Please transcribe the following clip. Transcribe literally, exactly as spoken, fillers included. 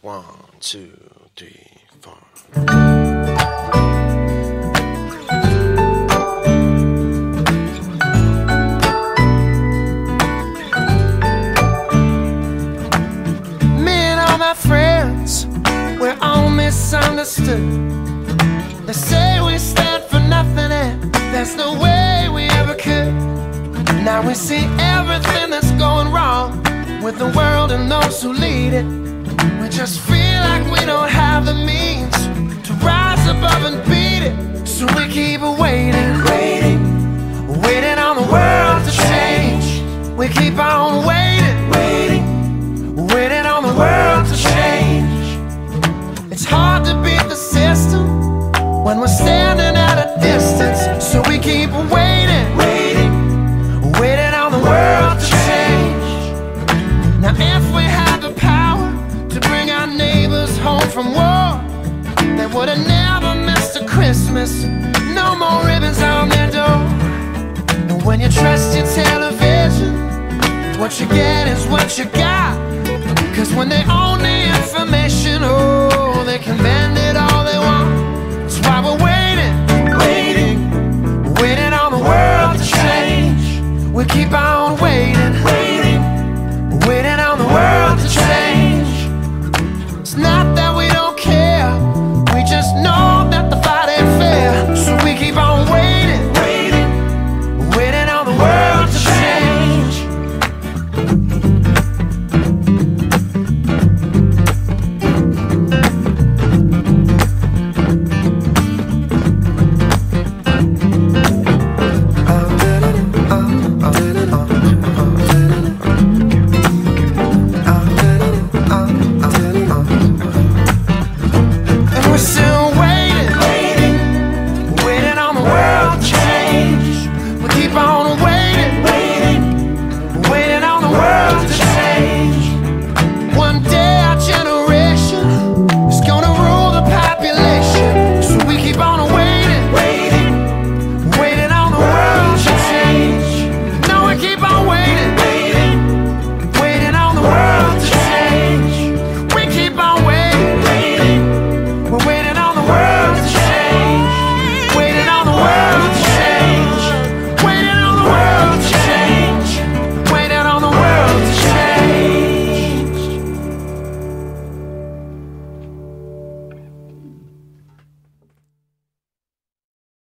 One, two, three, four. Me and all my friends, we're all misunderstood. They say we stand for nothing and there's no way we ever could. Now we see everything that's going wrong with the world and those who lead it. We just feel like we don't have the means to rise above and beat it. So we keep waiting, waiting, waiting on the world to change. We keep on waiting, waiting, waiting on the world to change. It's hard to beat the system when we're standing at a distance. So we keep waiting, waiting, waiting on the world to change. Now if we had the power to bring our neighbors home from war, they would have never missed a Christmas. No more ribbons on their door. And when you trust your television, what you get is what you got. Cause when they own the information, oh, they can manage